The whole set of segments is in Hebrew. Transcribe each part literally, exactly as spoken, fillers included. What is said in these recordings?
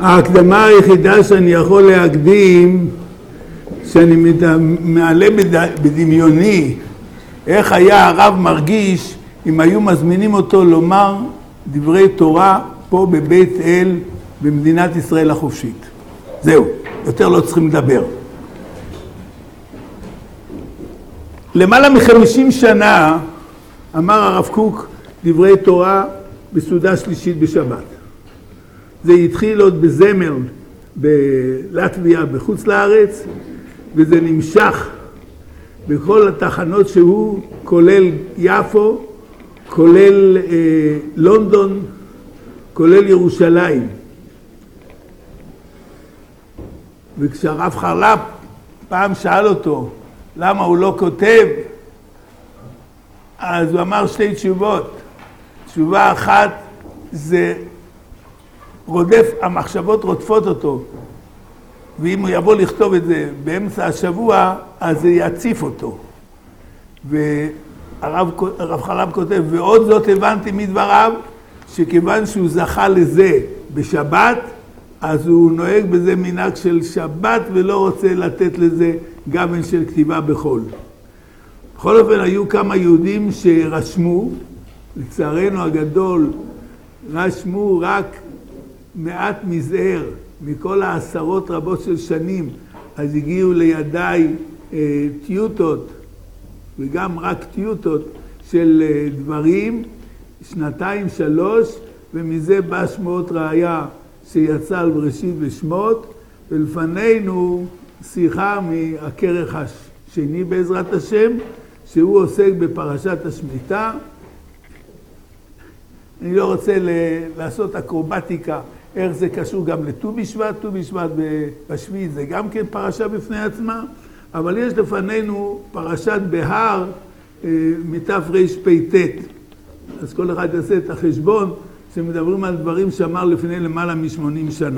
ההקדמה היחידה שאני יכול להקדים, שאני מעלה בדמיוני, איך היה הרב מרגיש אם היו מזמינים אותו לומר דברי תורה פה בבית אל במדינת ישראל החופשית. זהו, יותר לא צריכים לדבר. למעלה מחמישים שנה אמר הרב קוק דברי תורה בסעודה שלישית בשבת. זה התחיל עוד בזמר בלטביה בחוץ לארץ, וזה נמשך בכל התחנות שהוא, כולל יפו, כולל אה, לונדון, כולל ירושלים. וכשהרב חרל"פ פעם שאל אותו למה הוא לא כותב, אז הוא אמר שתי תשובות. תשובה אחת זה רודף, המחשבות רודפות אותו, ואם הוא יבוא לכתוב את זה באמצע השבוע, אז זה יציף אותו. והרב חרל"פ כותב, ועוד זאת הבנתי מדבריו, שכיוון שהוא זכה לזה בשבת, אז הוא נוהג בזה מנהג של שבת, ולא רוצה לתת לזה גוון של כתיבה בחול. בכל אופן, היו כמה יהודים שרשמו, לצערנו הגדול, רשמו רק מעט מזער מכל העשרות רבות של שנים, אז הגיעו לידיי אה, טיוטות, וגם רק טיוטות של אה, דברים, שנתיים, שלוש, ומזה בא שמות ראיה שיצא על בראשית ושמות, ולפנינו שיחה מהכרך השני בעזרת השם, שהוא עוסק בפרשת השמיטה. אני לא רוצה לעשות אקרובטיקה, איך זה קשור גם לט"ו בשבט, ט"ו בשבט בשביעי זה גם כן פרשה בפני עצמה, אבל יש לפנינו פרשת בהר מתרפ"ט. אז כל אחד יעשה את החשבון שמדברים על דברים שאמר לפני למעלה משמונים שנה.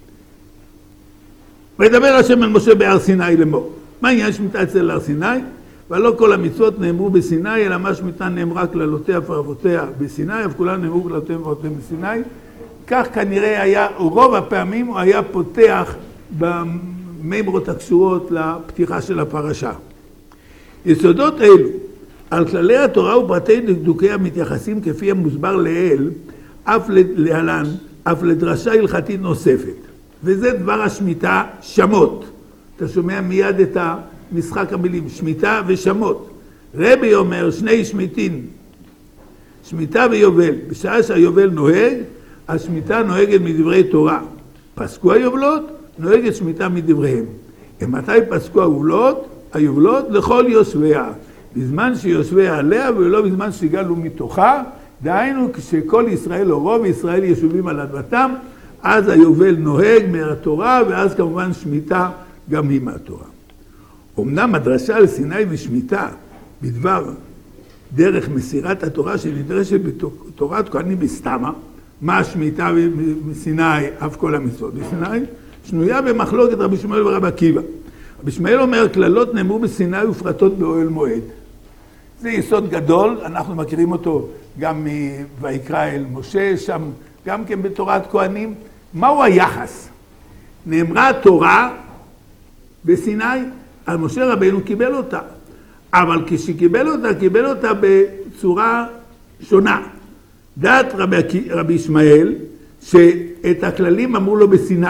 וידבר השם אל משה בהר סיני לאמור. מה העניין שמיטה אצל הר סיני? ולא כל המצוות נאמרו בסיני, אלא מה שמיטה נאמרה כללותיה ופרבותיה בסיני, אף כולן נאמרו כללותיה ופרבותיה בסיני. כך כנראה היה, רוב הפעמים הוא היה פותח במימרות הקשורות לפתיחה של הפרשה. יסודות אלו, על כללי התורה ופרטי דקדוקי המתייחסים כפי המוסבר לעיל, אף להלן, אף לדרשה הלכתית נוספת. וזה דבר השמיטה שמות. אתה שומע מיד את המשחק המילים, שמיטה ושמות. רבי אומר שני שמיטין, שמיטה ויובל. בשעה שהיובל נוהג, השמיטה נוהגת מדברי תורה. פסקו היובלות, נוהגת שמיטה מדבריהם. ומתי פסקו היובלות? היובלות לכל יושביה. בזמן שיושביה עליה ולא בזמן שגלו מתוכה, דהיינו כשכל ישראל או רוב ישראל ישובים על אדמתם, אז היובל נוהג מהתורה, ואז כמובן שמיטה גם היא מהתורה. אמנם הדרשה על סיני ושמיטה בדבר דרך מסירת התורה שנדרשת בתורת כהנים בסתמה, מה השמיטה מסיני, אף כל המצוות בסיני, שנויה במחלוקת רבי שמואל ורבי עקיבא. רבי שמואל אומר, כללות נאמרו בסיני ופרטות באוהל מועד. זה יסוד גדול, אנחנו מכירים אותו גם מויקרא אל משה, שם גם כן בתורת כהנים. מהו היחס? נאמרה התורה בסיני, על משה רבינו קיבל אותה. אבל כשקיבל אותה, קיבל אותה בצורה שונה. דעת רבי, רבי ישמעאל, שאת הכללים אמרו לו בסיני.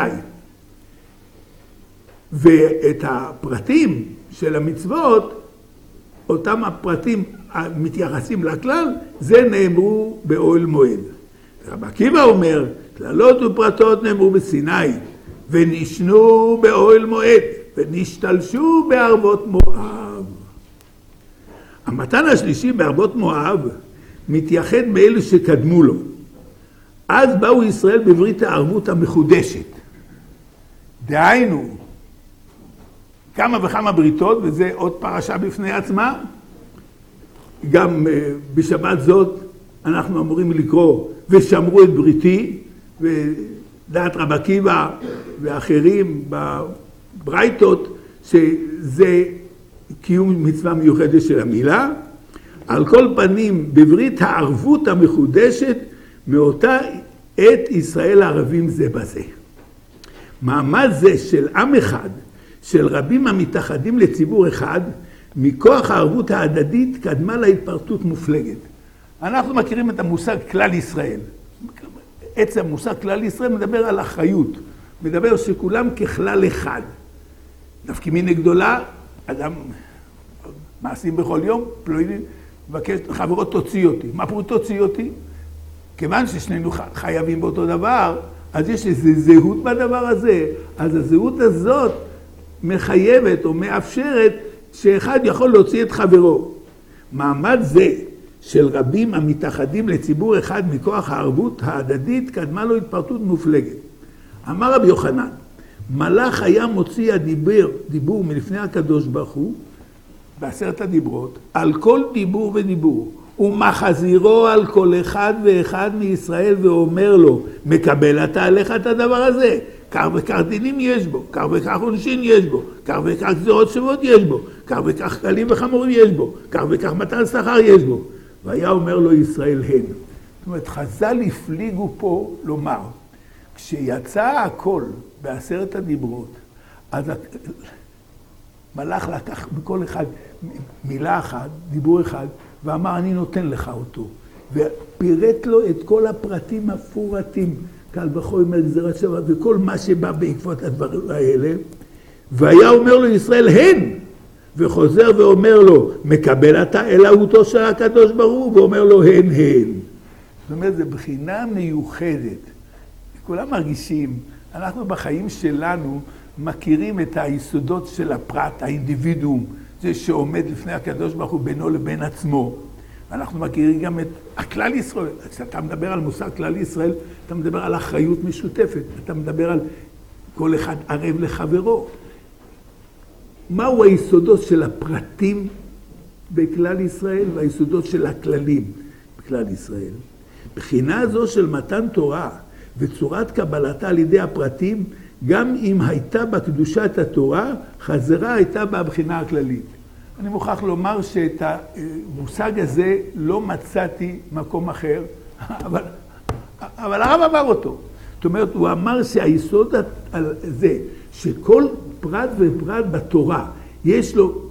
ואת הפרטים של המצוות, אותם הפרטים המתייחסים לכלל, זה נאמרו באוהל מועד. רבי עקיבא אומר, כללות ופרטות נאמרו בסיני, ונשנו באוהל מועד, ונשתלשו בערבות מואב. המתן השלישי בערבות מואב מתייחד מאלו שקדמו לו. אז באו ישראל בברית הערבות המחודשת. דהיינו, כמה וכמה בריתות, וזה עוד פרשה בפני עצמה. גם בשבת זאת אנחנו אמורים לקרוא, ושמרו את בריתי, ודעת רבי עקיבא ואחרים בברייתות, שזה קיום מצווה מיוחדת של המילה. על כל פנים, בברית הערבות המחודשת, מאותה עת ישראל הערבים זה בזה. מעמד זה של עם אחד, של רבים המתאחדים לציבור אחד, מכוח הערבות ההדדית קדמה להתפרטות מופלגת. אנחנו מכירים את המושג כלל ישראל. עצם המושג כלל ישראל מדבר על אחריות, מדבר שכולם ככלל אחד. דווקא מיני גדולה, אדם מעשים בכל יום, פלוידים, מבקש, חברות תוציא אותי. מה פה תוציא אותי? כיוון ששנינו חייבים באותו דבר, אז יש איזו זהות בדבר הזה. אז הזהות הזאת מחייבת או מאפשרת שאחד יכול להוציא את חברו. מעמד זה של רבים המתאחדים לציבור אחד מכוח הערבות ההדדית קדמה לו התפרטות מופלגת. אמר רבי יוחנן, מלאך היה מוציא הדיבר, דיבור מלפני הקדוש ברוך הוא, בעשרת הדיברות, על כל דיבור ודיבור, ומחזירו על כל אחד ואחד מישראל ואומר לו, מקבל אתה עליך את הדבר הזה, כך וכך דינים יש בו, כך וכך עונשין יש בו, כך וכך גזירות שוות יש בו, כך וכך כלים וחמורים יש בו, כך וכך מתן שכר יש בו. והיה אומר לו ישראל הן. זאת אומרת, חז"ל הפליגו פה לומר, כשיצא הכל בעשרת הדיברות, אז מלאך לקח בכל אחד מילה אחת, דיבור אחד, ואמר אני נותן לך אותו. ופירט לו את כל הפרטים המפורטים, קל וחומר, גזירת שבת, וכל מה שבא בעקבות הדברים האלה. והיה אומר לו ישראל הן, וחוזר ואומר לו, מקבל אתה אלוהותו של הקדוש ברוך הוא, ואומר לו הן הן. זאת אומרת, זו בחינה מיוחדת. כולם מרגישים, אנחנו בחיים שלנו מכירים את היסודות של הפרט, האינדיבידואום, זה שעומד לפני הקדוש ברוך הוא בינו לבין עצמו. אנחנו מכירים גם את הכלל ישראל. כשאתה מדבר על מושג כלל ישראל, אתה מדבר על אחריות משותפת, אתה מדבר על כל אחד ערב לחברו. מהו היסודות של הפרטים בכלל ישראל והיסודות של הכללים בכלל ישראל? בחינה זו של מתן תורה וצורת קבלתה על ידי הפרטים, גם אם הייתה בקדושת התורה, חזרה הייתה בבחינה הכללית. אני מוכרח לומר שאת המושג הזה לא מצאתי מקום אחר, אבל, אבל הרב אמר אותו. זאת אומרת, הוא אמר שהיסוד הזה, שכל פרט ופרט בתורה, יש לו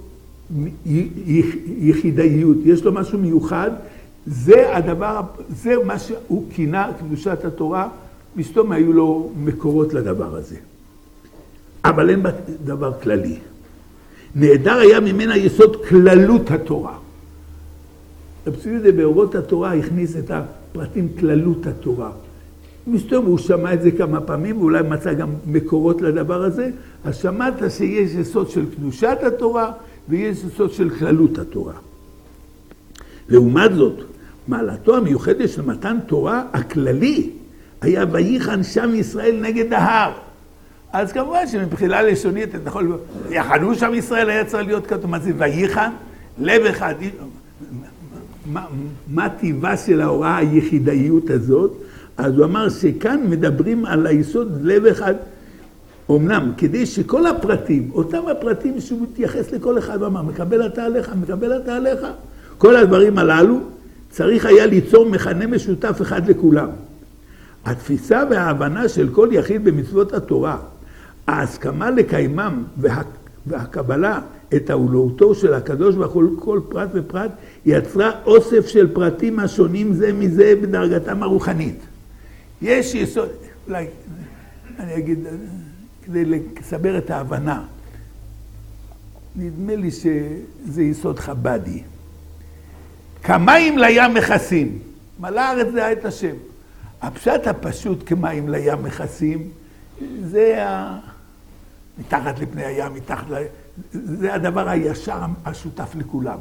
יחידאיות, יש לו משהו מיוחד, זה הדבר, זה מה שהוא כינה קדושת התורה, מסתום היו לו מקורות לדבר הזה. אבל אין דבר כללי. נהדר היה ממנה יסוד כללות התורה. רב צבי יהודה באורות התורה הכניס את הפרטים כללות התורה. מסתום הוא שמע את זה כמה פעמים, ואולי מצא גם מקורות לדבר הזה, אז שמעת שיש יסוד של קדושת התורה, ויש יסוד של כללות התורה. לעומת זאת, מעלתו המיוחדת של מתן תורה הכללי, היה ויחן שם ישראל נגד ההר. אז כמובן שמבחינה לשונית, אתה יכול, יחנו שם ישראל, היה צריך להיות כתוב, מה זה ויחן? לב אחד. מה, מה טבעה של ההוראה היחידאיות הזאת? אז הוא אמר שכאן מדברים על היסוד לב אחד, אמנם, כדי שכל הפרטים, אותם הפרטים שהוא מתייחס לכל אחד, ואמר, מקבל אתה עליך, מקבל אתה עליך, כל הדברים הללו, צריך היה ליצור מכנה משותף אחד לכולם. התפיסה וההבנה של כל יחיד במצוות התורה, ההסכמה לקיימם וה, והקבלה את העולותו של הקדוש בכל כל פרט ופרט, יצרה אוסף של פרטים השונים זה מזה בדרגתם הרוחנית. יש יסוד, אולי אני אגיד, כדי לסבר את ההבנה, נדמה לי שזה יסוד חבדי. כמים לים מכסים, מלא הארץ דעה את השם. הפשט הפשוט כמים לים מכסים, זה ה... מתחת לפני הים, מתחת ל... זה הדבר הישר השותף לכולם.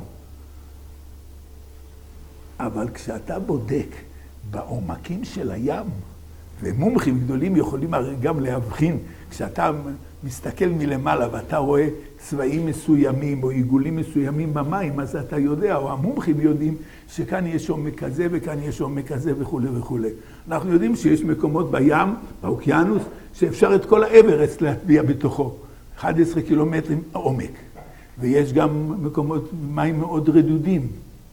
אבל כשאתה בודק בעומקים של הים, ומומחים גדולים יכולים גם להבחין, כשאתה מסתכל מלמעלה ואתה רואה צבעים מסוימים או עיגולים מסוימים במים, אז אתה יודע, או המומחים יודעים שכאן יש עומק כזה וכאן יש עומק כזה וכו' וכו'. אנחנו יודעים שיש מקומות בים, באוקיינוס, שאפשר את כל האברסט להטביע בתוכו, אחד עשר קילומטרים עומק. ויש גם מקומות מים מאוד רדודים.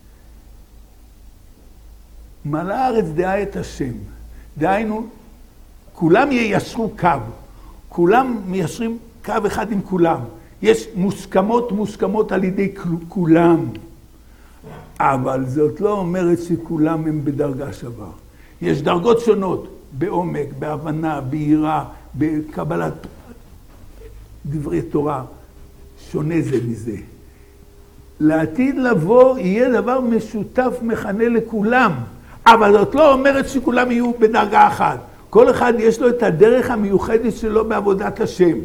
מלא הארץ דעה את השם. דהיינו, כולם יישרו קו. כולם מיישרים קו אחד עם כולם. יש מוסכמות מוסכמות על ידי כולם. אבל זאת לא אומרת שכולם הם בדרגה שווה. יש דרגות שונות, בעומק, בהבנה, ביראה, בקבלת דברי תורה. שונה זה מזה. לעתיד לבוא יהיה דבר משותף מכנה לכולם, אבל זאת לא אומרת שכולם יהיו בדרגה אחת. כל אחד יש לו את הדרך המיוחדת שלו בעבודת השם.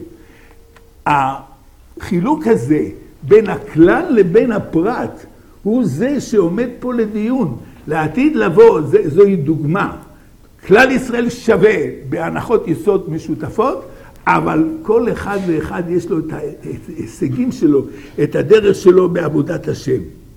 החילוק הזה בין הכלל לבין הפרט הוא זה שעומד פה לדיון. לעתיד לבוא, זה, זוהי דוגמה. כלל ישראל שווה בהנחות יסוד משותפות, אבל כל אחד ואחד יש לו את ההישגים שלו, את הדרך שלו בעבודת השם.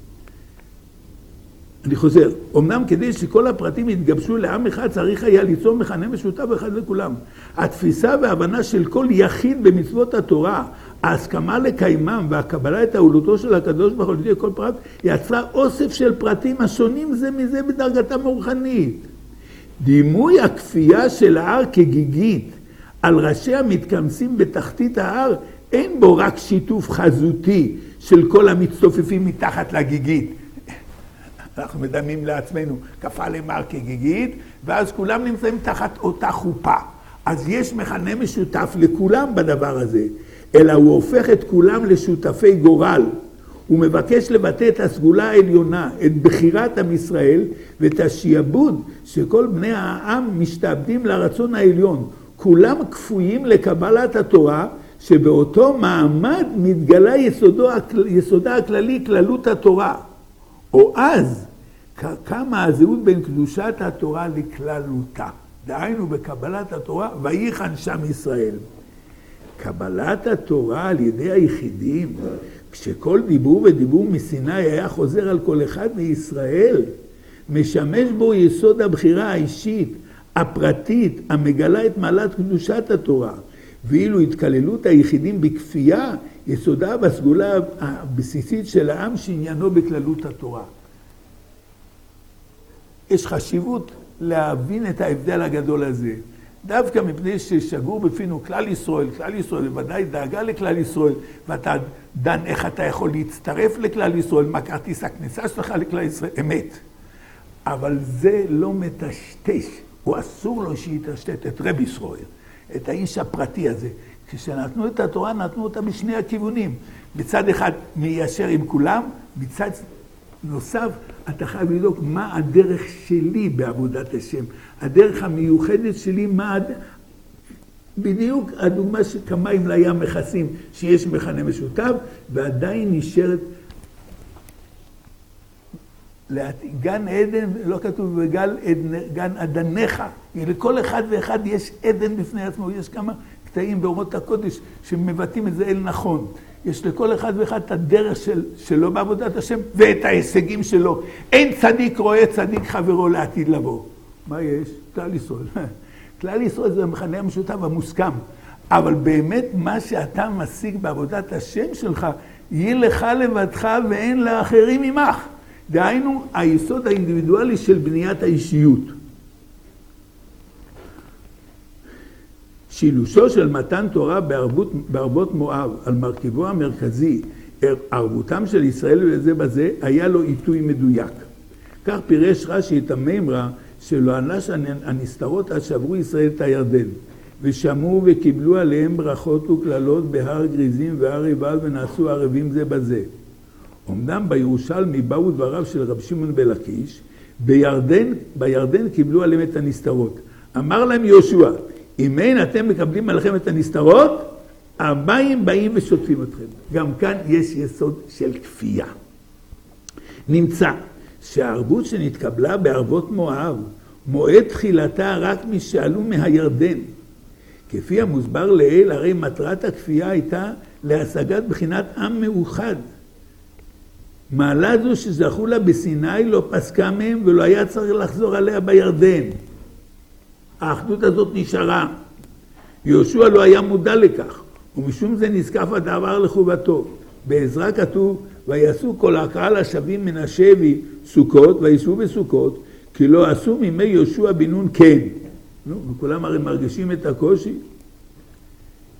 אני חוזר, אמנם כדי שכל הפרטים יתגבשו לעם אחד, צריך היה ליצור מכנה משותף אחד לכולם. התפיסה וההבנה של כל יחיד במצוות התורה, ההסכמה לקיימם והקבלה את העולותו של הקדוש ברוך הוא על ידי כל פרט, יצרה אוסף של פרטים השונים זה מזה בדרגתם הרוחנית. דימוי הכפייה של ההר כגיגית על ראשי המתכנסים בתחתית ההר, אין בו רק שיתוף חזותי של כל המצטופפים מתחת לגיגית. אנחנו מדמים לעצמנו, כפה למר כגיגית, ואז כולם נמצאים תחת אותה חופה. אז יש מכנה משותף לכולם בדבר הזה, אלא הוא הופך את כולם לשותפי גורל. הוא מבקש לבטא את הסגולה העליונה, את בחירת עם ישראל, ואת השיעבוד שכל בני העם משתעבדים לרצון העליון. כולם כפויים לקבלת התורה, שבאותו מעמד מתגלה יסודו, יסודה הכללי, כללות התורה. או אז, כמה הזהות בין קדושת התורה לכללותה. דהיינו בקבלת התורה, ויחן שם ישראל. קבלת התורה על ידי היחידים, כשכל דיבור ודיבור מסיני היה חוזר על כל אחד מישראל, משמש בו יסוד הבחירה האישית, הפרטית, המגלה את מעלת קדושת התורה. ואילו התקללות היחידים בכפייה, יסודה בסגולה הבסיסית של העם שעניינו בכללות התורה. יש חשיבות להבין את ההבדל הגדול הזה. דווקא מפני ששגור בפינו כלל ישראל, כלל ישראל, בוודאי דאגה לכלל ישראל, ואתה דן איך אתה יכול להצטרף לכלל ישראל, מה כרטיס הכניסה שלך לכלל ישראל, אמת. אבל זה לא מטשטש, הוא אסור לו שיטשטט את רב ישראל, את האיש הפרטי הזה. כשנתנו את התורה, נתנו אותה בשני הכיוונים. בצד אחד מיישר עם כולם, בצד נוסף, אתה חייב לדאוג מה הדרך שלי בעבודת השם. הדרך המיוחדת שלי, מה הד... בדיוק הדוגמה שכמיים לים מכסים, שיש מכנה משותף, ועדיין נשארת גן עדן, לא כתוב בגן גן עדניך. לכל אחד ואחד יש עדן בפני עצמו, יש כמה קטעים באורות הקודש שמבטאים את זה אל נכון. יש לכל אחד ואחד את הדרך של, שלו בעבודת השם ואת ההישגים שלו. אין צדיק רואה צדיק חברו לעתיד לבוא. מה יש? כלל ישראל. כלל ישראל זה המכנה המשותף המוסכם. אבל באמת מה שאתה משיג בעבודת השם שלך, יהיה לך לבדך ואין לאחרים ממך. דהיינו, היסוד האינדיבידואלי של בניית האישיות. שילושו של מתן תורה בערבות, בערבות מואב על מרכיבו המרכזי, ערבותם של ישראל וזה בזה, היה לו עיתוי מדויק. כך פירש רש"י את המימרה שלא אנש הנסתרות עד שעברו ישראל את הירדן, ושמעו וקיבלו עליהם ברכות וכללות בהר גריזים והר עיבל ונעשו ערבים זה בזה. אמנם בירושלמי באו דבריו של רב שמעון בלקיש, בירדן, בירדן קיבלו עליהם את הנסתרות. אמר להם יהושע, אם אין אתם מקבלים עליכם את הנסתרות, המים באים ושוטפים אתכם. גם כאן יש יסוד של כפייה. נמצא שהערבות שנתקבלה בערבות מואב, מועד תחילתה רק משעלו מהירדן. כפי המוסבר לעיל, הרי מטרת הכפייה הייתה להשגת בחינת עם מאוחד. מעלה זו שזכו לה בסיני לא פסקה מהם ולא היה צריך לחזור עליה בירדן. האחדות הזאת נשארה. יהושע לא היה מודע לכך, ומשום זה נזקף הדבר לחובתו. בעזרא כתוב, ויעשו כל הקהל השבים מן השבי סוכות, וישבו בסוכות, כי לא עשו מימי יהושע בן נון כן. נו, וכולם הרי מרגישים את הקושי.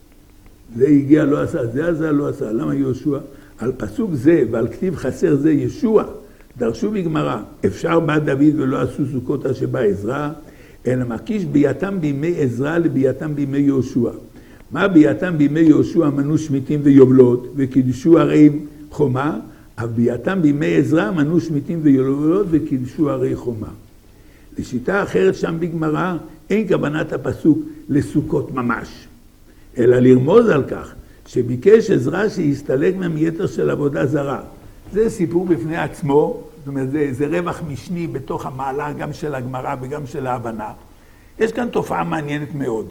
זה הגיע, לא עשה, זה עשה, לא עשה. למה יהושע? על פסוק זה ועל כתיב חסר זה ישוע, דרשו בגמרא, אפשר בא דוד ולא עשו סוכות אשר בא עזרא, אלא מקיש בייתם בימי עזרא לבייתם בימי יהושע. מה בייתם בימי יהושע? מנו שמיטים ויובלות, וקידשו הרי חומה, אבל בייתם בימי עזרא מנו שמיטים ויובלות, וקידשו הרי חומה. לשיטה אחרת שם בגמרא, אין כוונת הפסוק לסוכות ממש, אלא לרמוז על כך, שביקש עזרא שיסתלק מהיתר של עבודה זרה. זה סיפור בפני עצמו, זאת אומרת, זה, זה רווח משני בתוך המעלה, גם של הגמרא וגם של ההבנה. יש כאן תופעה מעניינת מאוד.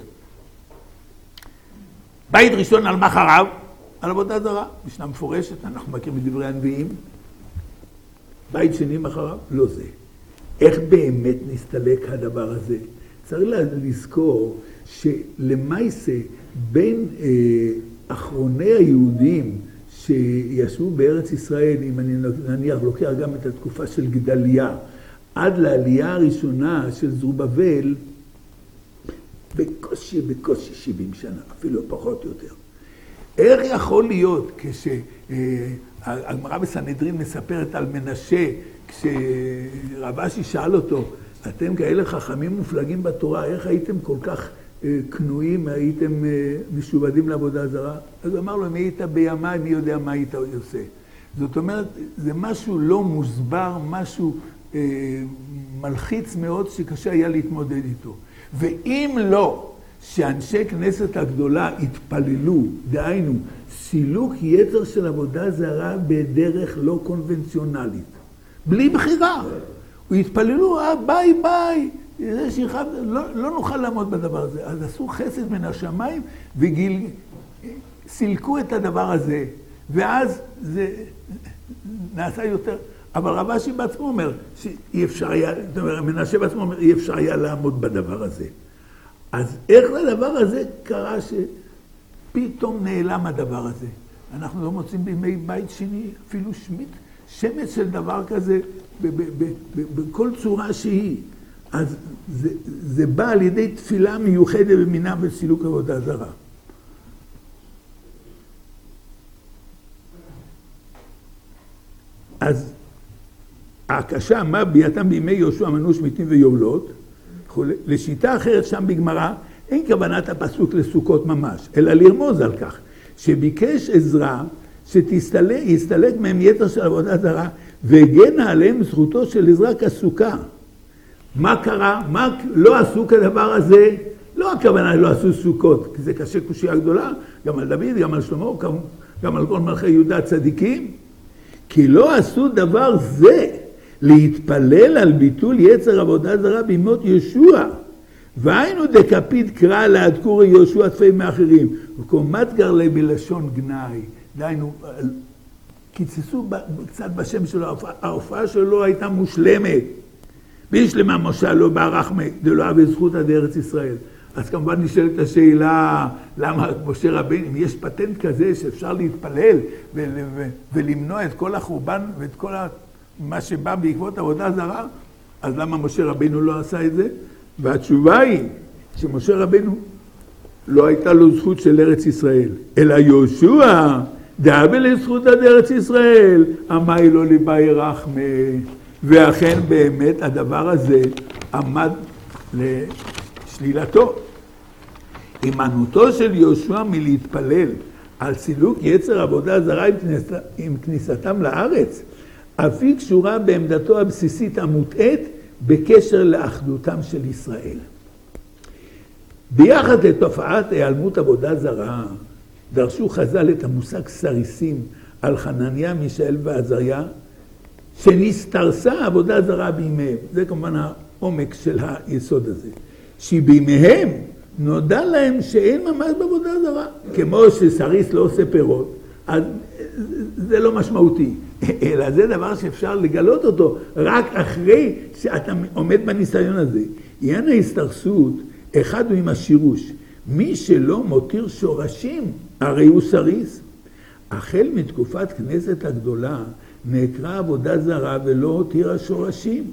בית ראשון על מה חרב? על עבודה זרה. משנה מפורשת, אנחנו מכירים בדברי הנביאים. בית שני מחרב? לא זה. איך באמת נסתלק הדבר הזה? צריך לזכור שלמעשה בין אה, אחרוני היהודים שישבו בארץ ישראל, אם אני נניח לוקח גם את התקופה של גדליה, עד לעלייה הראשונה של זרובבל, בקושי, בקושי שבעים שנה, אפילו פחות או יותר. איך יכול להיות כשהגמרא בסנהדרין מספרת על מנשה, כשרב אשי שאל אותו, אתם כאלה חכמים מופלגים בתורה, איך הייתם כל כך קנויים, הייתם משובדים לעבודה זרה? אז הוא אמר לו, מי היית בימי, מי יודע מה היית עושה. זאת אומרת, זה משהו לא מוסבר, משהו אה, מלחיץ מאוד שקשה היה להתמודד איתו. ואם לא, שאנשי כנסת הגדולה התפללו, דהיינו, סילוק יתר של עבודה זרה בדרך לא קונבנציונלית, בלי בחירה. הוא התפללו, אה, ביי ביי, זה שרחב, לא, לא נוכל לעמוד בדבר הזה. אז עשו חסד מן השמיים וגיל, סילקו את הדבר הזה, ואז זה נעשה יותר. אבל רב אשי בעצמו אומר שאי אפשר היה, זאת אומרת, מנשה בעצמו אומר, אי אפשר היה לעמוד בדבר הזה. אז איך לדבר הזה קרה שפתאום נעלם הדבר הזה? אנחנו לא מוצאים בימי בית שני אפילו שמית, שמץ של דבר כזה בכל צורה שהיא. אז זה, זה בא על ידי תפילה מיוחדת במינה וסילוק עבודה זרה. אז הקשה, מה בייתם בימי יהושע מנו שמיטים ויובלות, לשיטה אחרת שם בגמרא, אין כוונת הפסוק לסוכות ממש, אלא לרמוז על כך, שביקש עזרא שיסתלק מהם יתר של עבודה זרה, והגנה עליהם זכותו של עזרא כסוכה. מה קרה? מה לא עשו כדבר הזה? לא הכוונה לא עשו סוכות, כי זה קשה קושיה גדולה, גם על דוד, גם על שלמה, גם על כל מלכי יהודה הצדיקים, כי לא עשו דבר זה להתפלל על ביטול יצר עבודה זרה בימות יהושע. והיינו דקפיד קרא להדקורי יהושע תפי מאחרים, וקומת גרלי בלשון גנאי. דהיינו, קיצצו קצת בשם שלו, ההופעה שלו הייתה מושלמת. וישלמה משה לא ברחמה, דלא אבי זכות עד ארץ ישראל. אז כמובן נשאלת השאלה, למה משה רבינו, אם יש פטנט כזה שאפשר להתפלל ו- ו- ולמנוע את כל החורבן ואת כל מה שבא בעקבות עבודה זרה, אז למה משה רבינו לא עשה את זה? והתשובה היא שמשה רבינו לא הייתה לו זכות של ארץ ישראל, אלא יהושע דאבה לזכות עד ארץ ישראל, אמי לא ליבאי רחמה. ואכן באמת הדבר הזה עמד לשלילתו. הימנעותו של יהושע מלהתפלל על סילוק יצר עבודה זרה עם, כניס, עם כניסתם לארץ, אף היא קשורה בעמדתו הבסיסית המוטעת בקשר לאחדותם של ישראל. ביחד לתופעת היעלמות עבודה זרה, דרשו חז"ל את המושג סריסים על חנניה, מישאל ועזריה, שנסתרסה עבודה זרה בימיהם. זה כמובן העומק של היסוד הזה. שבימיהם נודע להם שאין ממש בעבודה זרה. כמו שסריס לא עושה פירות, אז זה לא משמעותי. אלא זה דבר שאפשר לגלות אותו רק אחרי שאתה עומד בניסיון הזה. עניין ההסתרסות, אחד הוא עם השירוש. מי שלא מותיר שורשים, הרי הוא סריס. החל מתקופת כנסת הגדולה, נקרא עבודה זרה ולא הותירה שורשים.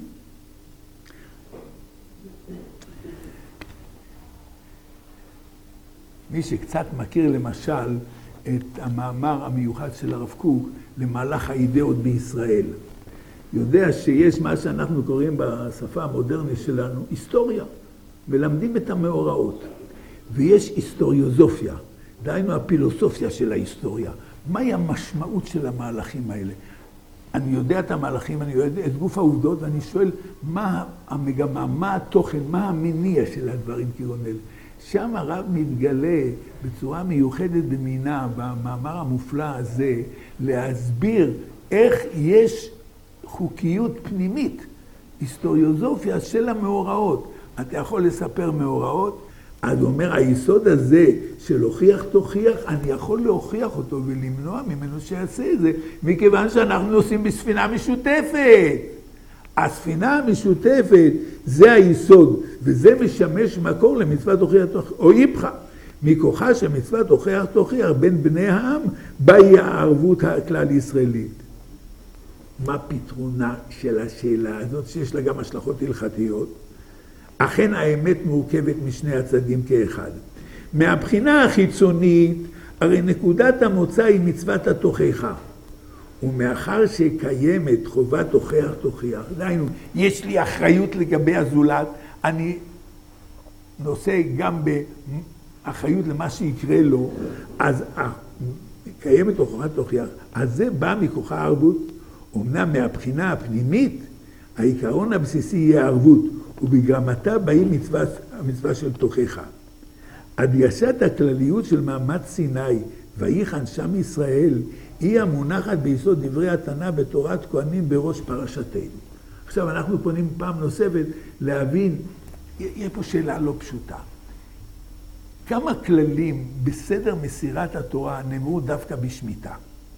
מי שקצת מכיר למשל את המאמר המיוחד של הרב קוק למהלך האידאות בישראל, יודע שיש מה שאנחנו קוראים בשפה המודרנית שלנו היסטוריה, מלמדים את המאורעות, ויש היסטוריוזופיה, דהיינו הפילוסופיה של ההיסטוריה. מהי המשמעות של המהלכים האלה? אני יודע את המהלכים, אני יודע את גוף העובדות, ואני שואל מה המגמה, מה התוכן, מה המניע של הדברים כגון אלה. שם הרב מתגלה בצורה מיוחדת במינה, במאמר המופלא הזה, להסביר איך יש חוקיות פנימית, היסטוריוזופיה של המאורעות. אתה יכול לספר מאורעות, אז הוא אומר, היסוד הזה של הוכיח תוכיח, אני יכול להוכיח אותו ולמנוע ממנו שיעשה את זה, מכיוון שאנחנו נוסעים בספינה משותפת. הספינה המשותפת זה היסוד, וזה משמש מקור למצוות הוכיח תוכיח, או איפכה, מכוחה שמצוות הוכיח תוכיח בין בני העם, באי הערבות הכלל ישראלית. מה פתרונה של השאלה הזאת, שיש לה גם השלכות הלכתיות? אכן האמת מורכבת משני הצדדים כאחד. מהבחינה החיצונית, הרי נקודת המוצא היא מצוות התוכחה. ומאחר שקיימת חובת תוכח תוכיח, דהיינו, יש לי אחריות לגבי הזולת, אני נושא גם באחריות למה שיקרה לו, אז קיימת הוכחת תוכיח. אז זה בא מכוחה הערבות. אמנם מהבחינה הפנימית, העיקרון הבסיסי יהיה הערבות, ובגרמתה באים מצווה, המצווה של תוכחה. הדגשת הכלליות של מעמד סיני, ויחן שם ישראל, היא המונחת ביסוד דברי התנא בתורת כהנים בראש פרשתנו. עכשיו אנחנו פונים פעם נוספת להבין, יש פה שאלה לא פשוטה. כמה כללים בסדר מסירת התורה נאמרו דווקא בשמיטה?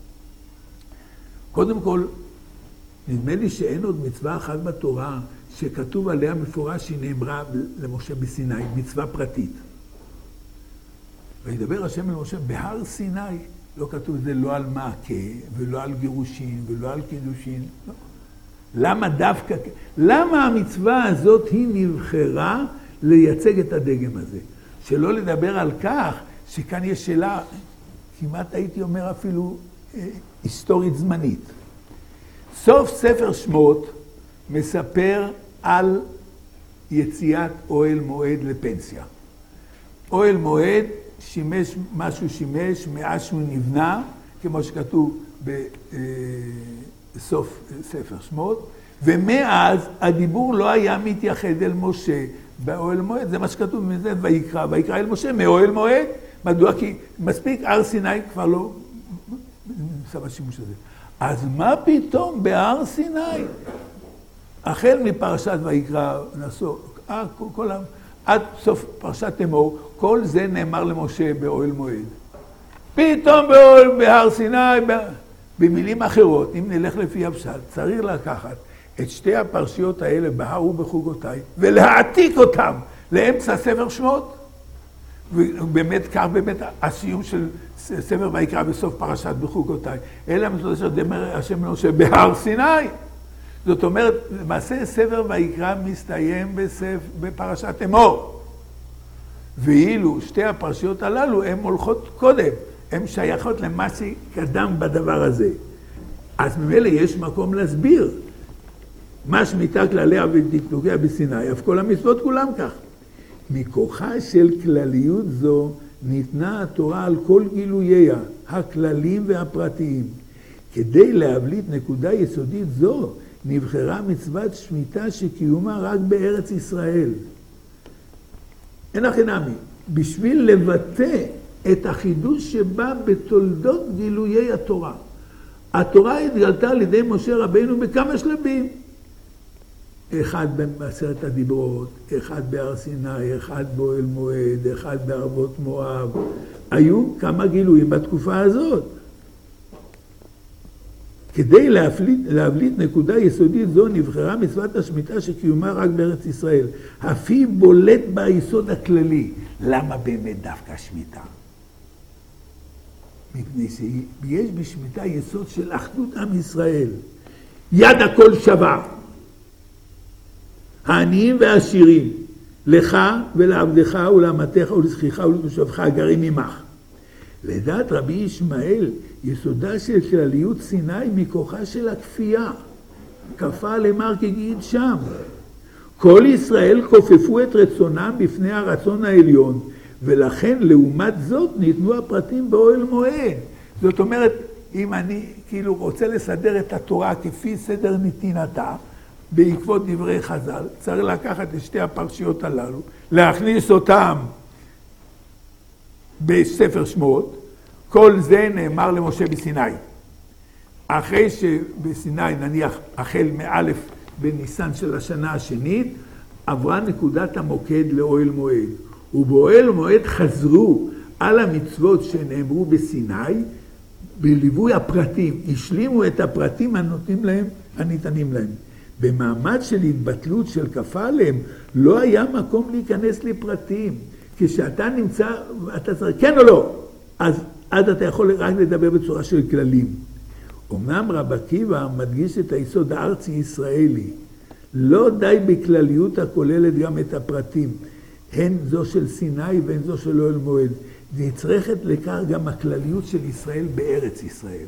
קודם כל, נדמה לי שאין עוד מצווה אחת בתורה שכתוב עליה מפורש שהיא נאמרה למשה בסיני, מצווה פרטית. וידבר השם אל משה בהר סיני, לא כתוב זה לא על מעקה, ולא על גירושין, ולא על קידושין. לא. למה דווקא, למה המצווה הזאת היא נבחרה לייצג את הדגם הזה? שלא לדבר על כך שכאן יש שאלה, כמעט הייתי אומר אפילו אה, היסטורית זמנית. סוף ספר שמות מספר על יציאת אוהל מועד לפנסיה. אוהל מועד שימש, משהו שימש מאז שהוא נבנה, כמו שכתוב בסוף ספר שמות, ומאז הדיבור לא היה מתייחד אל משה באוהל מועד, זה מה שכתוב מזה, ויקרא, ויקרא אל משה מאוהל מועד. מדוע? כי מספיק הר סיני כבר לא נמצא בשימוש הזה. אז מה פתאום בהר סיני? החל מפרשת ויקרא, נסו, כל, כל, עד סוף פרשת אמור, כל זה נאמר למשה באוהל מועד. פתאום באוהל, בהר סיני, במילים אחרות, אם נלך לפי הפשט, צריך לקחת את שתי הפרשיות האלה בהר ובחוגותיי, ולהעתיק אותם לאמצע ספר שמות. ובאמת כך באמת הסיום של ספר ויקרא בסוף פרשת בחוגותיי. אלה המצוות אשר דבר השם למשה בהר סיני. זאת אומרת, למעשה ספר ויקרא מסתיים בספר, בפרשת אמור. ואילו שתי הפרשיות הללו הן הולכות קודם, הן שייכות למה שקדם בדבר הזה. אז ממילא יש מקום להסביר מה שמיטה כלליה ודקדוקיה בסיני, אף כל המצוות כולם כך. מכוחה של כלליות זו ניתנה התורה על כל גילוייה, הכללים והפרטיים. כדי להבליט נקודה יסודית זו, נבחרה מצוות שמיטה שקיומה רק בארץ ישראל. אין הכי נמי, בשביל לבטא את החידוש שבא בתולדות גילויי התורה. התורה התגלתה על ידי משה רבינו בכמה שלבים. אחד בעשרת הדיברות, אחד בהר סיני, אחד באוהל מועד, אחד בערבות מואב. היו כמה גילויים בתקופה הזאת. כדי להבליט, להבליט נקודה יסודית זו נבחרה מצוות השמיטה שקיומה רק בארץ ישראל. אף היא בולט ביסוד הכללי. למה באמת דווקא השמיטה? מפני שיש בשמיטה יסוד של אחדות עם ישראל. יד הכל שווה. העניים והעשירים, לך ולעבדך ולאמתך ולזכיך ולתושבך הגרים עמך. לדעת רבי ישמעאל, יסודה של כלליות סיני מכוחה של הכפייה. כפה למר כגיד שם. כל ישראל כופפו את רצונם בפני הרצון העליון, ולכן לעומת זאת ניתנו הפרטים באוהל מועד. זאת אומרת, אם אני כאילו רוצה לסדר את התורה כפי סדר נתינתה, בעקבות דברי חז"ל, צריך לקחת את שתי הפרשיות הללו, להכניס אותם בספר שמות. כל זה נאמר למשה בסיני. אחרי שבסיני, נניח החל מאלף בניסן של השנה השנית, עברה נקודת המוקד לאוהל מועד. ובאוהל מועד חזרו על המצוות שנאמרו בסיני, בליווי הפרטים, השלימו את הפרטים הנותנים להם, הניתנים להם. במעמד של התבטלות של כפה עליהם, לא היה מקום להיכנס לפרטים. כשאתה נמצא, אתה צריך, כן או לא, אז, אז אתה יכול רק לדבר בצורה של כללים. אמנם רב עקיבא מדגיש את היסוד הארצי ישראלי. לא די בכלליות הכוללת גם את הפרטים. הן זו של סיני והן זו של אוהל מועד. נצרכת לכך גם הכלליות של ישראל בארץ ישראל.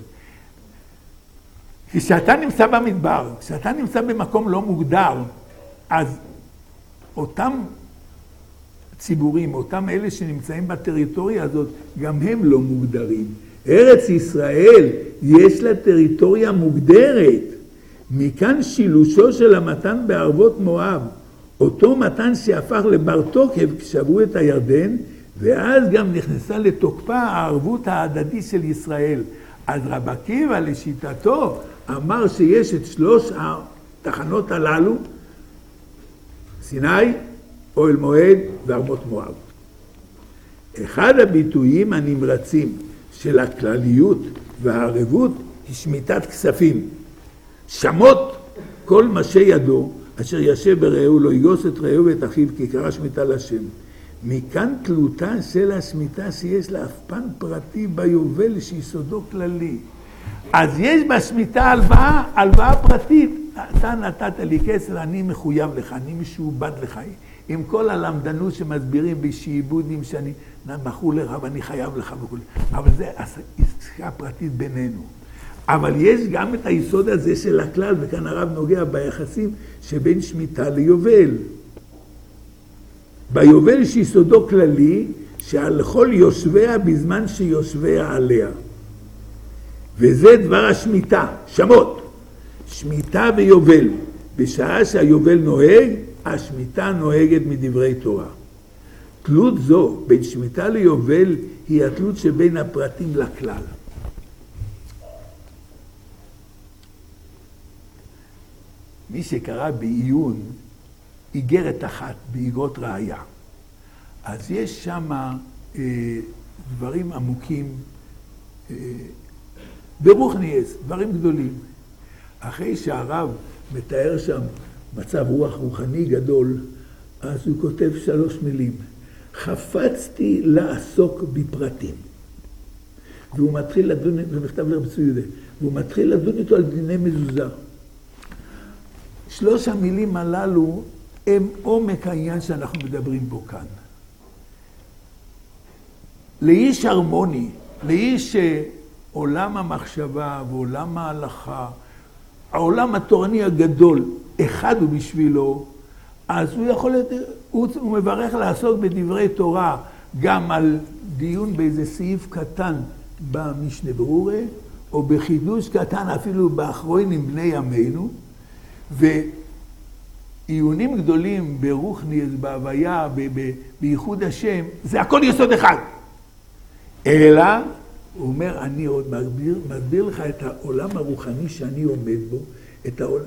כשאתה נמצא במדבר, כשאתה נמצא במקום לא מוגדר, אז אותם ציבורים, אותם אלה שנמצאים בטריטוריה הזאת, גם הם לא מוגדרים. ארץ ישראל יש לה טריטוריה מוגדרת. מכאן שילושו של המתן בערבות מואב, אותו מתן שהפך לבר תוקף כשעברו את הירדן, ואז גם נכנסה לתוקפה הערבות ההדדית של ישראל. אז רב עקיבא לשיטתו אמר שיש את שלוש התחנות הללו, סיני, אוהל מועד וערבות מואב. אחד הביטויים הנמרצים של הכלליות והערבות היא שמיטת כספים. שמות כל משי ידו, אשר ישב ברעהו לא יגוס את רעהו ואת אחיו כי קרא שמיטה לשם. מכאן תלותה של השמיטה שיש לה אף פן פרטי ביובל שיסודו כללי. אז יש בשמיטה הלוואה, הלוואה פרטית. אתה נתת לי כסף, אני מחויב לך, אני משועבד לך. עם כל הלמדנות שמסבירים בשעבודים שאני מכור לך ואני חייב לך וכו'. אבל זה עסקה פרטית בינינו. אבל יש גם את היסוד הזה של הכלל, וכאן הרב נוגע ביחסים שבין שמיטה ליובל. ביובל שיסודו כללי, שעל כל יושביה בזמן שיושביה עליה. וזה דבר השמיטה, שמות. שמיטה ויובל. בשעה שהיובל נוהג, השמיטה נוהגת מדברי תורה. תלות זו בין שמיטה ליובל היא התלות שבין הפרטים לכלל. מי שקרא בעיון איגרת אחת באיגרות ראיה, אז יש שם אה, דברים עמוקים, אה, ברוחניאס, דברים גדולים. אחרי שהרב מתאר שם מצב רוח רוחני גדול, אז הוא כותב שלוש מילים. חפצתי לעסוק בפרטים. והוא מתחיל לדון, במכתב לרב צבי יהודה, והוא מתחיל לדון איתו על דיני מזוזה. שלוש המילים הללו הם עומק העניין שאנחנו מדברים בו כאן. לאיש הרמוני, לאיש עולם המחשבה ועולם ההלכה, העולם התורני הגדול, אחד הוא בשבילו, אז הוא יכול, הוא, הוא מברך לעסוק בדברי תורה, גם על דיון באיזה סעיף קטן במשנה ברורה, או בחידוש קטן אפילו באחרונים בני ימינו, ועיונים גדולים ברוחניאס, בהוויה, בייחוד השם, זה הכל יסוד אחד. אלא, הוא אומר, אני עוד מסביר, מסביר לך את העולם הרוחני שאני עומד בו, את העולם,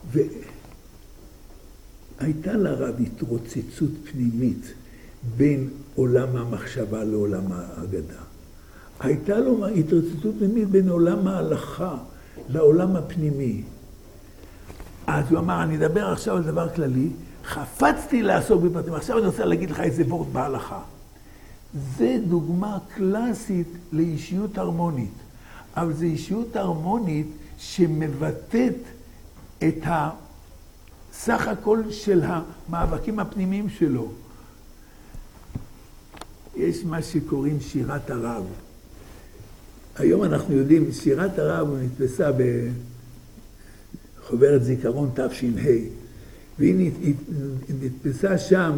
והייתה לרב התרוצצות פנימית בין עולם המחשבה לעולם האגדה. הייתה לו התרוצצות פנימית בין עולם ההלכה לעולם הפנימי. אז הוא אמר, אני אדבר עכשיו על דבר כללי, חפצתי לעסוק בפרטים, עכשיו אני רוצה להגיד לך איזה וורט בהלכה. זה דוגמה קלאסית לאישיות הרמונית, אבל זו אישיות הרמונית שמבטאת את סך הכל של המאבקים הפנימיים שלו. יש מה שקוראים שירת הרב. היום אנחנו יודעים, שירת הרב נתפסה בחוברת זיכרון תש"ה, והיא נתפסה שם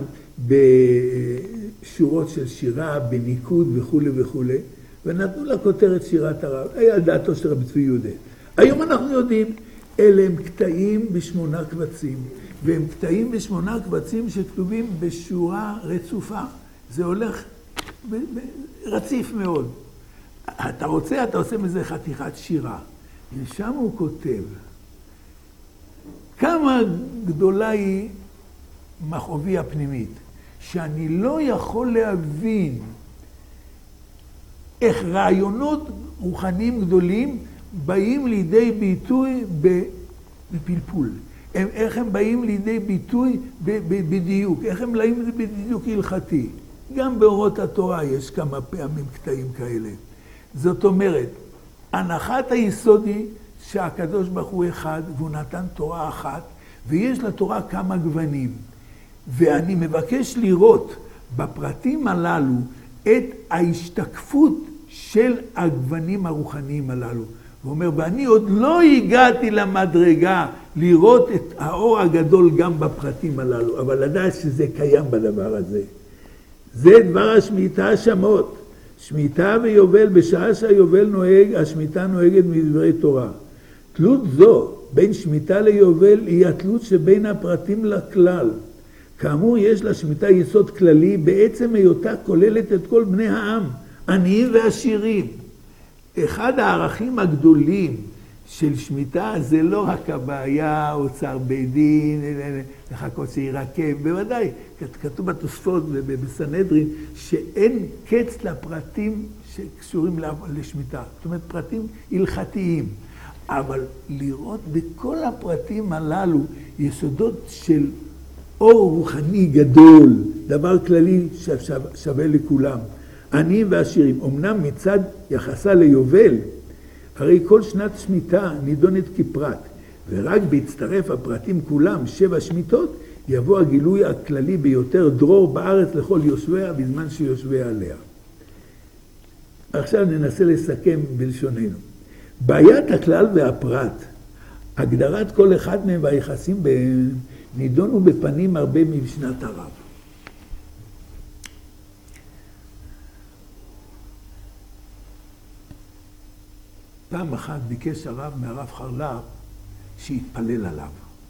בשורות של שירה, בניקוד וכו' וכו', ונתנו לה כותרת שירת הרב. היה על דעתו של רבי צבי יהודה. היום אנחנו יודעים, אלה הם קטעים בשמונה קבצים, והם קטעים בשמונה קבצים שכתובים בשורה רצופה. זה הולך ב- ב- רציף מאוד. אתה רוצה, אתה עושה מזה חתיכת שירה. ושם הוא כותב, כמה גדולה היא מכאובי הפנימית, שאני לא יכול להבין איך רעיונות רוחניים גדולים באים לידי ביטוי בפלפול. הם, איך הם באים לידי ביטוי ב- ב- בדיוק, איך הם באים לידי בדיוק הלכתי. גם באורות התורה יש כמה פעמים קטעים כאלה. זאת אומרת, הנחת היסוד היא שהקדוש ברוך הוא אחד, והוא נתן תורה אחת, ויש לתורה כמה גוונים. ואני מבקש לראות בפרטים הללו את ההשתקפות של הגוונים הרוחניים הללו. הוא אומר, ואני עוד לא הגעתי למדרגה לראות את האור הגדול גם בפרטים הללו, אבל לדעת שזה קיים בדבר הזה. זה דבר השמיטה השמות. שמיטה ויובל, בשעה שהיובל נוהג, השמיטה נוהגת מדברי תורה. תלות זו בין שמיטה ליובל היא התלות שבין הפרטים לכלל. כאמור יש לשמיטה יסוד כללי, בעצם היותה כוללת את כל בני העם, עניים ועשירים. אחד הערכים הגדולים של שמיטה זה לא רק הבעיה, אוצר בית דין, לחכות שירקב, בוודאי, כתוב בתוספות ובסנהדרין, שאין קץ לפרטים שקשורים לשמיטה. זאת אומרת, פרטים הלכתיים. אבל לראות בכל הפרטים הללו יסודות של אור רוחני גדול, דבר כללי ששווה לכולם. עניים ועשירים, אמנם מצד יחסה ליובל, הרי כל שנת שמיטה נידונת כפרט, ורק בהצטרף הפרטים כולם, שבע שמיטות, יבוא הגילוי הכללי ביותר דרור בארץ לכל יושביה בזמן שיושביה עליה. עכשיו ננסה לסכם בלשוננו. בעיית הכלל והפרט, הגדרת כל אחד מהם והיחסים בהם, נידונו בפנים הרבה מבשנת הרב. פעם אחת ביקש הרב מהרב חרל"פ שיתפלל עליו.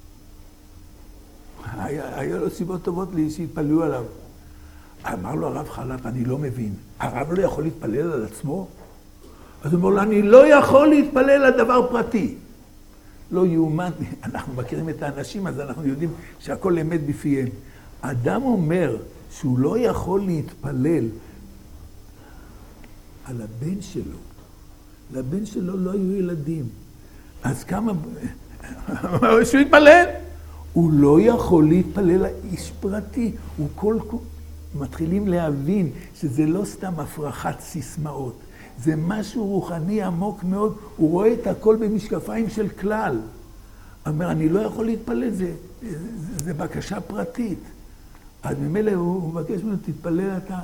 היה, היה לו סיבות טובות לי שיתפללו עליו. אמר לו הרב חרל"פ, אני לא מבין, הרב לא יכול להתפלל על עצמו? אז הוא אומר לו, אני לא יכול להתפלל על דבר פרטי. לא יאומן, אנחנו מכירים את האנשים, אז אנחנו יודעים שהכל אמת בפיהם. אדם אומר שהוא לא יכול להתפלל על הבן שלו. לבן שלו לא היו ילדים. אז כמה... שהוא יתפלל. הוא לא יכול להתפלל איש פרטי. הוא כל... מתחילים להבין שזה לא סתם הפרחת סיסמאות. זה משהו רוחני עמוק מאוד. הוא רואה את הכל במשקפיים של כלל. אומר, אני לא יכול להתפלל, זה, זה, זה בקשה פרטית. אז ממילא הוא מבקש ממנו, תתפלל אתה...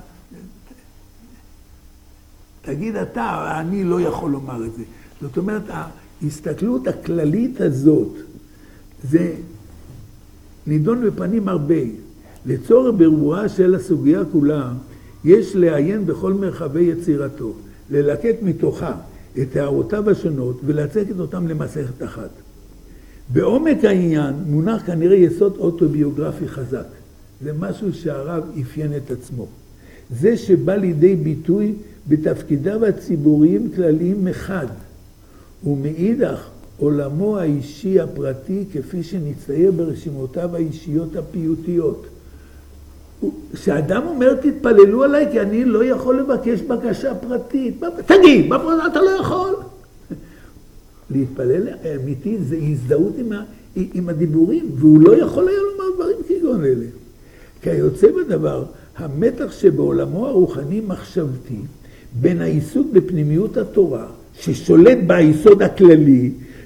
תגיד אתה, אני לא יכול לומר את זה. זאת אומרת, ההסתכלות הכללית הזאת, זה נידון בפנים הרבה. לצורך ברורה של הסוגיה כולה, יש לעיין בכל מרחבי יצירתו, ללקט מתוכה את הערותיו השונות ולצקת אותם למסכת אחת. בעומק העניין מונח כנראה יסוד אוטוביוגרפי חזק. זה משהו שהרב אפיין את עצמו. זה שבא לידי ביטוי בתפקידיו הציבוריים כלליים מחד, ומאידך עולמו האישי הפרטי כפי שנצייר ברשימותיו האישיות הפיוטיות. כשאדם אומר תתפללו עליי כי אני לא יכול לבקש בקשה פרטית, תגיד, בפרט אתה לא יכול. להתפלל אמיתי זה הזדהות עם, ה, עם הדיבורים, והוא לא יכול היה לומר דברים כגון אלה. כיוצא בדבר, המתח שבעולמו הרוחני מחשבתי, בין העיסוק בפנימיות התורה, ששולט ביסוד הכללי,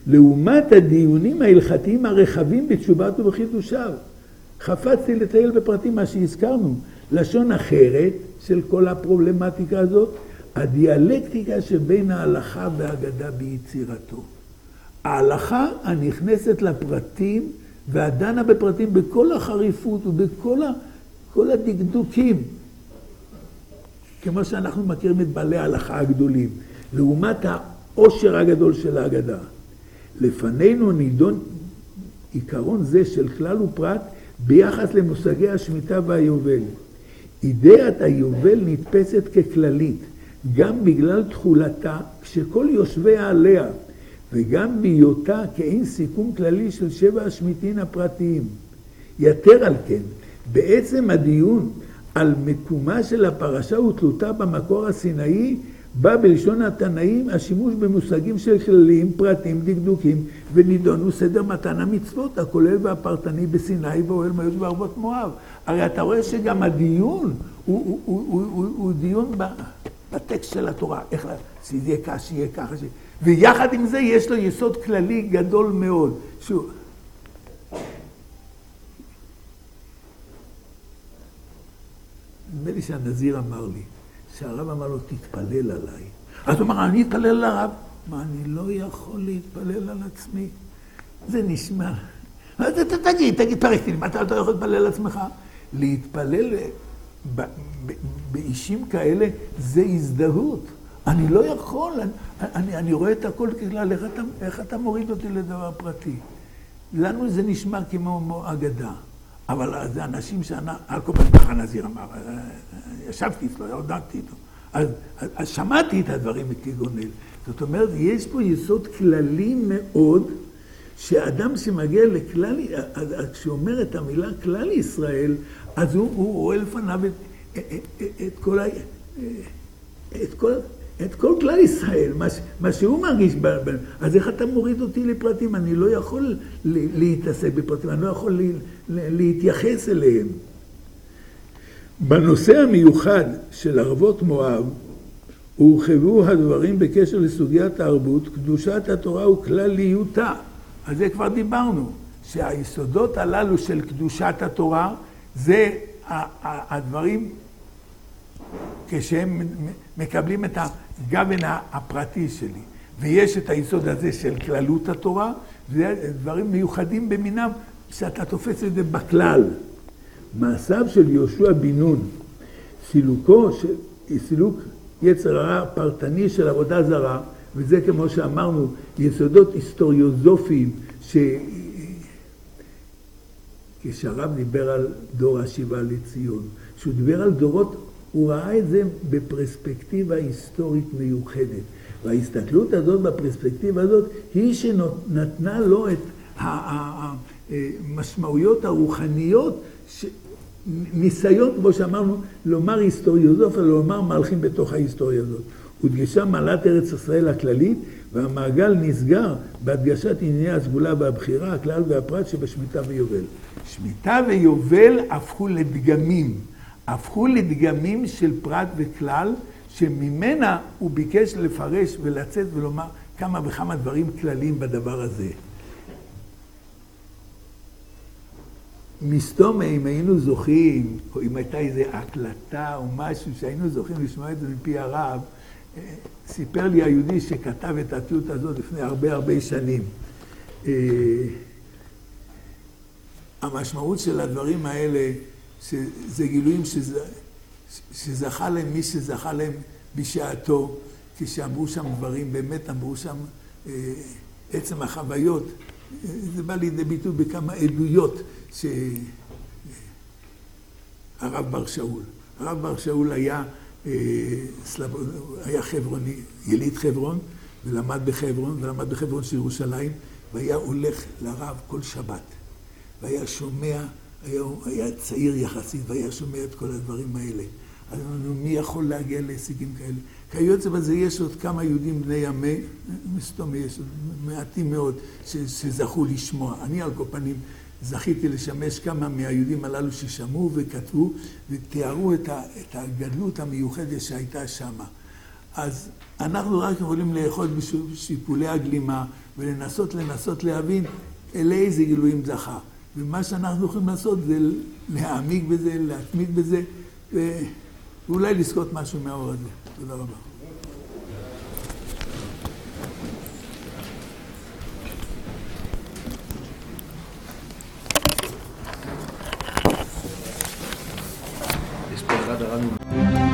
לעומת הדיונים ההלכתיים הרחבים בתשובת ובחידושיו. חפצתי לטייל בפרטים מה שהזכרנו. לשון אחרת של כל הפרובלמטיקה הזאת, הדיאלקטיקה שבין ההלכה והאגדה ביצירתו. ההלכה הנכנסת לפרטים והדנה בפרטים בכל החריפות ובכל ה, כל הדקדוקים, כמו שאנחנו מכירים את בעלי ההלכה הגדולים, לעומת העושר הגדול של האגדה. לפנינו נידון עיקרון זה של כלל ופרט ביחס למושגי השמיטה והיובל. אידאת היובל נתפסת ככללית, גם בגלל תחולתה כשכל יושביה עליה, וגם בהיותה כאין סיכום כללי של שבע השמיטין הפרטיים. יתר על כן, בעצם הדיון על מקומה של הפרשה ותלותה במקור הסינאי, בא בלשון התנאים השימוש במושגים של כללים, פרטים, דקדוקים, ונידונו סדר מתן המצוות, הכולל והפרטני בסיני ואוהל מועד וערבות מואב. הרי אתה רואה שגם הדיון הוא, הוא, הוא, הוא, הוא, הוא דיון בטקסט של התורה, איך שזה יהיה כך, שיהיה ככה, ש... ויחד עם זה יש לו יסוד כללי גדול מאוד. שהוא... נדמה לי שהנזיר אמר לי, שהרב אמר לו, תתפלל עליי. אז הוא אמר, אני אתפלל על הרב. מה, אני לא יכול להתפלל על עצמי? זה נשמע. אז תגיד, תגיד, פרקתי לי, מה אתה לא יכול להתפלל על עצמך? להתפלל באישים כאלה זה הזדהות. אני לא יכול, אני, אני, אני רואה את הכל ככלל, איך אתה, איך אתה מוריד אותי לדבר פרטי? לנו זה נשמע כמו אגדה. אבל זה אנשים שאנה, על כל פעם ככה נזיר אמר, ישבתי אצלו, הודעתי איתו. אז, אז שמעתי את הדברים מכגונל. זאת אומרת, יש פה יסוד כללי מאוד, שאדם שמגיע לכלל, כשאומר את המילה כלל ישראל, אז הוא, הוא רואה לפניו את, את, את, את כל ה... את כל... את כל כלל ישראל, מה, מה שהוא מרגיש, אז איך אתה מוריד אותי לפרטים? אני לא יכול להתעסק בפרטים, אני לא יכול להתייחס אליהם. בנושא המיוחד של ערבות מואב, הורחבו הדברים בקשר לסוגיית הערבות, קדושת התורה וכלליותה. על זה כבר דיברנו, שהיסודות הללו של קדושת התורה, זה הדברים כשהם מקבלים את הגוון הפרטי שלי. ויש את היסוד הזה של כללות התורה, וזה דברים מיוחדים במינם, שאתה תופס את זה בכלל. מעשיו של יהושע בן נון, סילוקו, סילוק יצר הרע פרטני של עבודה זרה, וזה כמו שאמרנו, יסודות היסטוריוזופיים, ש... כשהרב דיבר על דור השיבה לציון, שהוא דיבר על דורות, הוא ראה את זה בפרספקטיבה היסטורית מיוחדת. וההסתכלות הזאת בפרספקטיבה הזאת היא שנתנה לו את המשמעויות הרוחניות, ניסיון, כמו שאמרנו, לומר היסטוריוזופיה, לומר מהלכים בתוך ההיסטוריה הזאת. הודגשה מעלת ארץ ישראל הכללית, והמעגל נסגר בהדגשת ענייני הסגולה והבחירה, הכלל והפרט שבשמיטה ויובל. שמיטה ויובל הפכו לדגמים. הפכו לדגמים של פרט וכלל, שממנה הוא ביקש לפרש ולצאת ולומר כמה וכמה דברים כלליים בדבר הזה. מסתום, אם היינו זוכים, או אם הייתה איזו הקלטה או משהו שהיינו זוכים לשמוע את זה מפי הרב, סיפר לי היהודי שכתב את התיעוד הזאת לפני הרבה הרבה שנים. המשמעות של הדברים האלה, שזה גילויים שזה, שזכה להם מי שזכה להם בשעתו, כשאמרו שם דברים, באמת אמרו שם אה, עצם החוויות. זה בא לידי ביטוי בכמה עדויות שהרב בר שאול. הרב בר שאול היה, אה, סלב, היה חברוני, יליד חברון, ולמד בחברון, ולמד בחברון של ירושלים, והיה הולך לרב כל שבת, והיה שומע, היה, היה צעיר יחסית, והיה שומע את כל הדברים האלה. אז אמרנו, מי יכול להגיע להישגים כאלה? כיוצא בזה יש עוד כמה יהודים בני ימי, מסתום יש עוד מעטים מאוד ש, שזכו לשמוע. אני על כל פנים זכיתי לשמש כמה מהיהודים הללו ששמעו וכתבו ותיארו את, ה, את הגדלות המיוחדת שהייתה שם. אז אנחנו רק יכולים לאכול בשיפולי הגלימה ולנסות לנסות להבין לאיזה גילויים זכה. ומה שאנחנו יכולים לעשות זה להעמיק בזה, להתמיד בזה, ואולי לזכות משהו מהאור הזה. תודה רבה. יש פה אחד הרענו.